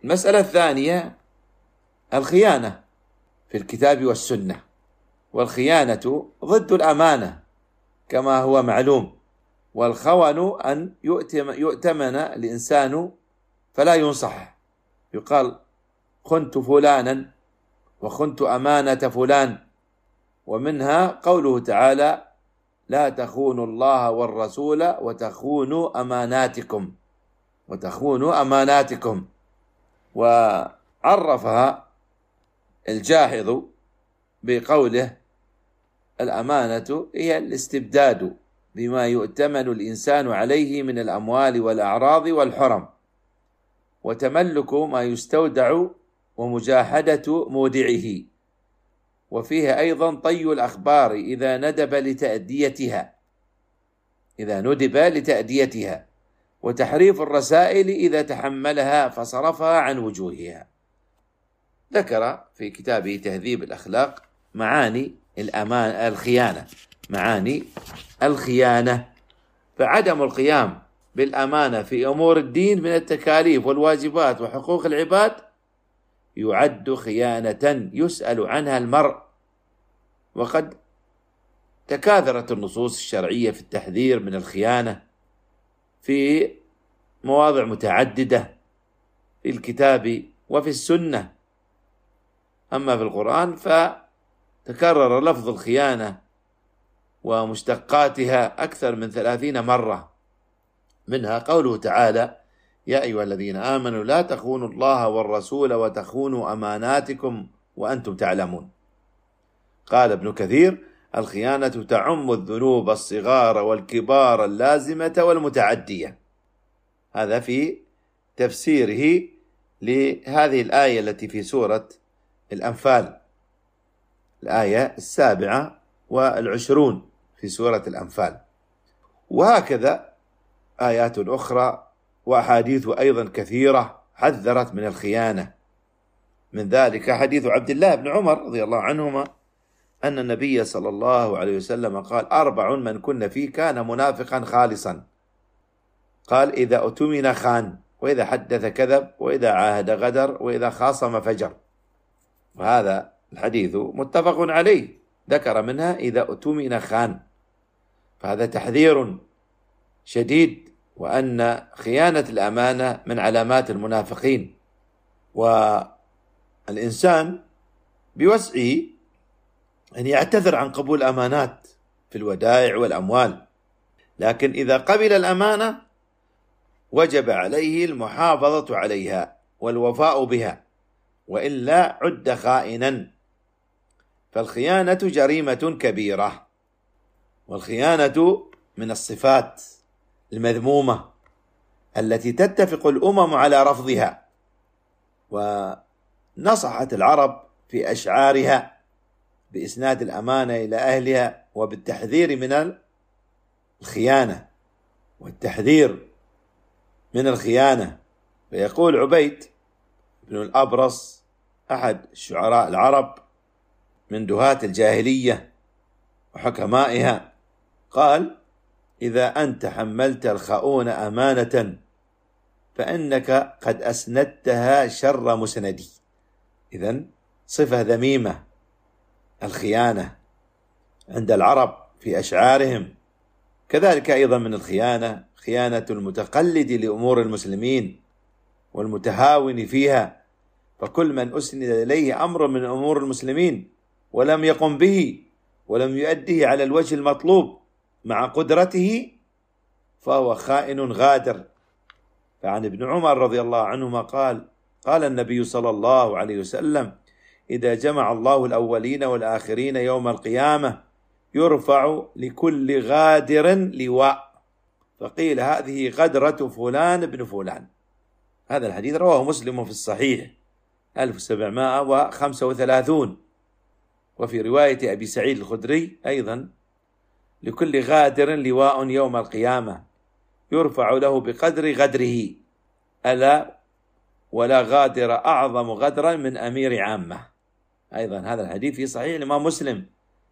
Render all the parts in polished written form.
المسألة الثانية الخيانة في الكتاب والسنة، والخيانة ضد الأمانة كما هو معلوم، والخون أن يؤتمن الإنسان فلا ينصح، يقال خنت فلانا وخنت أمانة فلان. ومنها قوله تعالى لا تخونوا الله والرسول وتخونوا أماناتكم. وعرفها الجاحظ بقوله الأمانة هي الاستبداد بما يؤتمن الإنسان عليه من الأموال والأعراض والحرم، وتملك ما يستودع ومجاحدة مودعه، وفيها أيضا طي الأخبار إذا ندب لتأديتها، وتحريف الرسائل إذا تحملها فصرفها عن وجوهها. ذكر في كتابه تهذيب الأخلاق معاني الخيانة، فعدم القيام بالأمانة في أمور الدين من التكاليف والواجبات وحقوق العباد يعد خيانة يسأل عنها المرء. وقد تكاثرت النصوص الشرعية في التحذير من الخيانة في مواضع متعددة في الكتاب وفي السنة. أما في القرآن فتكرر لفظ الخيانة ومشتقاتها أكثر من 30 مرة، منها قوله تعالى يا أيها الذين آمنوا لا تخونوا الله والرسول وتخونوا أماناتكم وأنتم تعلمون. قال ابن كثير الخيانة تعم الذنوب الصغار والكبار اللازمة والمتعدية. هذا في تفسيره لهذه الآية التي في سورة الأنفال، الآية 27 في سورة الأنفال. وهكذا آيات أخرى وأحاديث أيضا كثيرة حذرت من الخيانة. من ذلك حديث عبد الله بن عمر رضي الله عنهما أن النبي صلى الله عليه وسلم قال 4 من كن فيه كان منافقا خالصا. قال إذا اؤتمن خان، وإذا حدث كذب، وإذا عاهد غدر، وإذا خاصم فجر. وهذا الحديث متفق عليه، ذكر منها إذا اؤتمن خان، فهذا تحذير شديد، وأن خيانة الأمانة من علامات المنافقين. والإنسان بوسعه أن يعتذر عن قبول الأمانات في الودائع والأموال، لكن إذا قبل الأمانة وجب عليه المحافظة عليها والوفاء بها، وإلا عد خائنا. فالخيانة جريمة كبيرة، والخيانة من الصفات المذمومة التي تتفق الأمم على رفضها. ونصحت العرب في أشعارها بإسناد الأمانة إلى أهلها وبالتحذير من الخيانة والتحذير من الخيانة. فيقول عبيد بن الأبرص أحد شعراء العرب من دهاة الجاهلية وحكمائها، قال إذا أنت حملت الخؤون أمانة فإنك قد أسندتها شر مسندي. إذن صفة ذميمة الخيانة عند العرب في أشعارهم. كذلك أيضا من الخيانة خيانة المتقلد لأمور المسلمين والمتهاون فيها، فكل من أسند إليه أمر من أمور المسلمين ولم يقم به ولم يؤديه على الوجه المطلوب مع قدرته فهو خائن غادر. فعن ابن عمر رضي الله عنهما قال النبي صلى الله عليه وسلم إذا جمع الله الأولين والآخرين يوم القيامة يرفع لكل غادر لواء، فقيل هذه غدرة فلان ابن فلان. هذا الحديث رواه مسلم في الصحيح 1735. وفي رواية أبي سعيد الخدري أيضا لكل غادر لواء يوم القيامة يرفع له بقدر غدره، ألا ولا غادر أعظم غدرا من أمير عامة. أيضا هذا الحديث في صحيح الإمام مسلم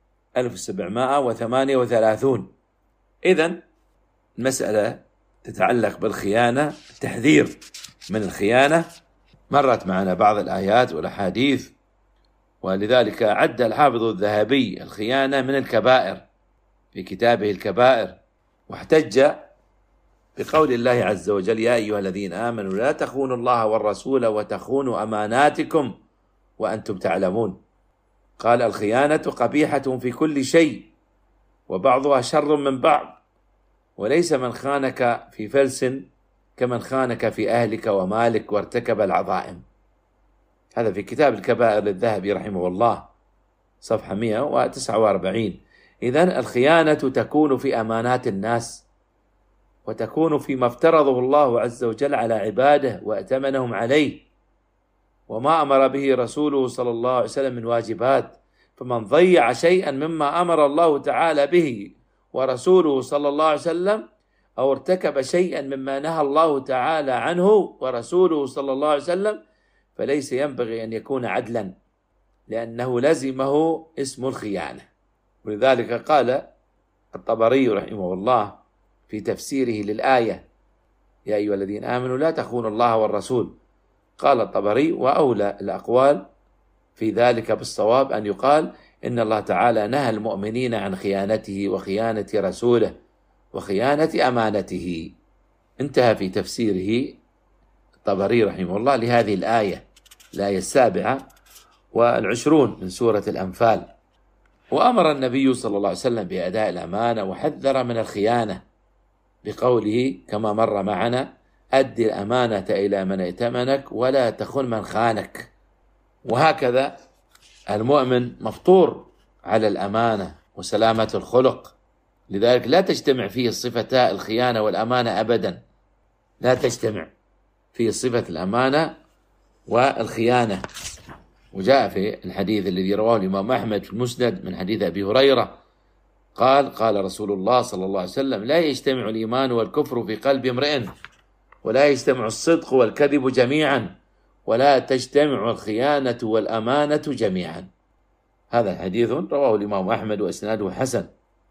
1738. إذن المسألة تتعلق بالخيانة، التحذير من الخيانة مرت معنا بعض الآيات والأحاديث، ولذلك عد الحافظ الذهبي الخيانة من الكبائر في كتابه الكبائر، واحتج بقول الله عز وجل: يا أيها الذين آمنوا لا تخونوا الله والرسول وتخونوا أماناتكم وأنتم تعلمون. قال: الخيانة قبيحة في كل شيء، وبعضها شر من بعض، وليس من خانك في فلس كمن خانك في أهلك ومالك وارتكب العظائم. هذا في كتاب الكبائر للذهبي رحمه الله، صفحة 149. إذن الخيانة تكون في أمانات الناس، وتكون فيما افترضه الله عز وجل على عباده وأتمنهم عليه، وما أمر به رسوله صلى الله عليه وسلم من واجبات. فمن ضيع شيئا مما أمر الله تعالى به ورسوله صلى الله عليه وسلم، أو ارتكب شيئا مما نهى الله تعالى عنه ورسوله صلى الله عليه وسلم، فليس ينبغي أن يكون عدلا، لأنه لزمه اسم الخيانة. ولذلك قال الطبري رحمه الله في تفسيره للآية: يا أيها الذين آمنوا لا تخونوا الله والرسول. قال الطبري: وأولى الأقوال في ذلك بالصواب أن يقال إن الله تعالى نهى المؤمنين عن خيانته وخيانة رسوله وخيانة أمانته. انتهى في تفسيره الطبري رحمه الله لهذه الآية، الآية 27 من سورة الأنفال. وأمر النبي صلى الله عليه وسلم بأداء الأمانة، وحذر من الخيانة بقوله كما مر معنا: أدي الأمانة إلى من ائتمنك ولا تخن من خانك. وهكذا المؤمن مفطور على الأمانة وسلامة الخلق، لذلك لا تجتمع فيه صفتا الخيانة والأمانة أبدا، لا تجتمع فيه صفة الأمانة والخيانة. وجاء في الحديث الذي رواه الإمام أحمد في المسند من حديث أبي هريرة قال: قال رسول الله صلى الله عليه وسلم: لا يجتمع الإيمان والكفر في قلب امرئ، ولا يجتمع الصدق والكذب جميعا، ولا تجتمع الخيانة والأمانة جميعا. هذا الحديث رواه الإمام أحمد وإسناده حسن.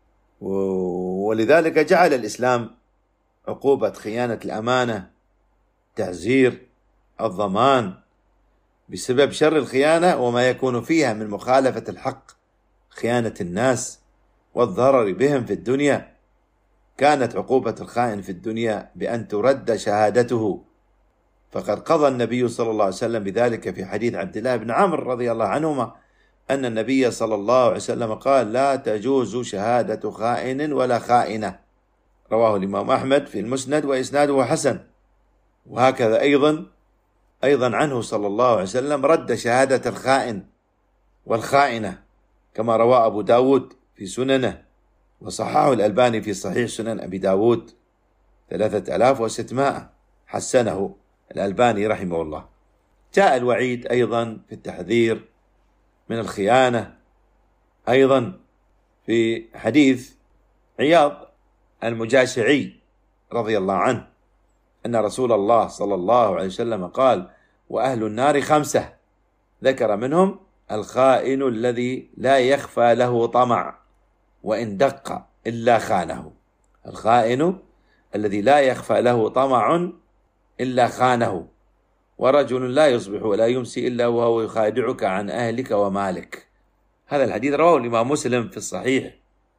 ولذلك جعل الإسلام عقوبة خيانة الأمانة تعزير الضمان بسبب شر الخيانة وما يكون فيها من مخالفة الحق، خيانة الناس والضرر بهم في الدنيا. كانت عقوبة الخائن في الدنيا بأن ترد شهادته، فقد قضى النبي صلى الله عليه وسلم بذلك في حديث عبد الله بن عمرو رضي الله عنهما أن النبي صلى الله عليه وسلم قال: لا تجوز شهادة خائن ولا خائنة. رواه الإمام أحمد في المسند وإسناده حسن. وهكذا أيضا عنه صلى الله عليه وسلم رد شهادة الخائن والخائنة، كما روى أبو داود في سننه، وصححه الألباني في صحيح سنن أبي داود 3600، حسنه الألباني رحمه الله. جاء الوعيد أيضا في التحذير من الخيانة، أيضا في حديث عياض المجاشعي رضي الله عنه أن رسول الله صلى الله عليه وسلم قال: وأهل النار 5، ذكر منهم الخائن الذي لا يخفى له طمع وإن دق إلا خانه. الخائن الذي لا يخفى له طمع إلا خانه، ورجل لا يصبح ولا يمسي إلا وهو يخادعك عن أهلك ومالك. هذا الحديث رواه الإمام مسلم في الصحيح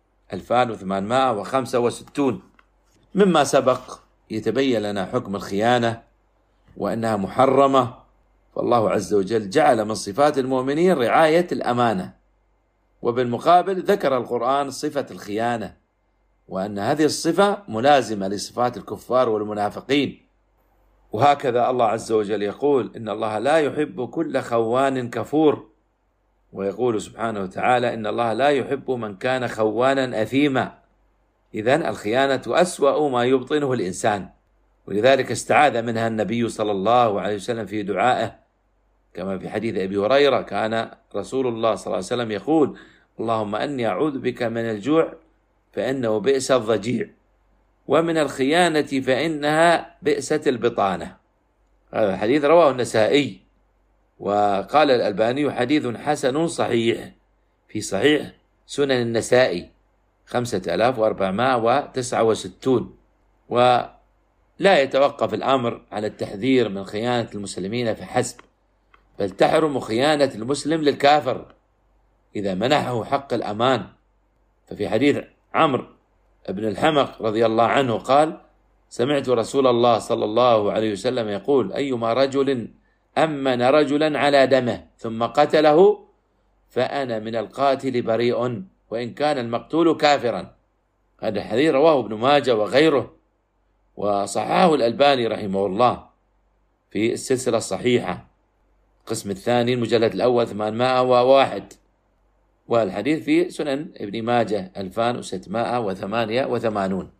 2865. مما سبق يتبين لنا حكم الخيانة وأنها محرمة، فالله عز وجل جعل من صفات المؤمنين رعاية الأمانة، وبالمقابل ذكر القرآن صفة الخيانة، وأن هذه الصفة ملازمة لصفات الكفار والمنافقين. وهكذا الله عز وجل يقول: إن الله لا يحب كل خوان كفور، ويقول سبحانه وتعالى: إن الله لا يحب من كان خوانا أثيما. إذن الخيانة أسوأ ما يبطنه الإنسان، ولذلك استعاذ منها النبي صلى الله عليه وسلم في دعائه، كما في حديث أبي هريرة كان رسول الله صلى الله عليه وسلم يقول: اللهم أني أعوذ بك من الجوع فإنه بئس الضجيع، ومن الخيانة فإنها بئست البطانة. هذا الحديث رواه النسائي، وقال الألباني حديث حسن صحيح في صحيح سنن النسائي 5469. لا يتوقف الأمر على التحذير من خيانة المسلمين فحسب، بل تحرم خيانة المسلم للكافر إذا منحه حق الأمان. ففي حديث عمرو بن الحمق رضي الله عنه قال: سمعت رسول الله صلى الله عليه وسلم يقول: أيما رجل أمن رجلا على دمه ثم قتله فأنا من القاتل بريء وإن كان المقتول كافرا. هذا الحديث رواه ابن ماجه وغيره، وصححه الألباني رحمه الله في السلسلة الصحيحة القسم الثاني المجلد الأول 801، والحديث في سنن ابن ماجه 2688.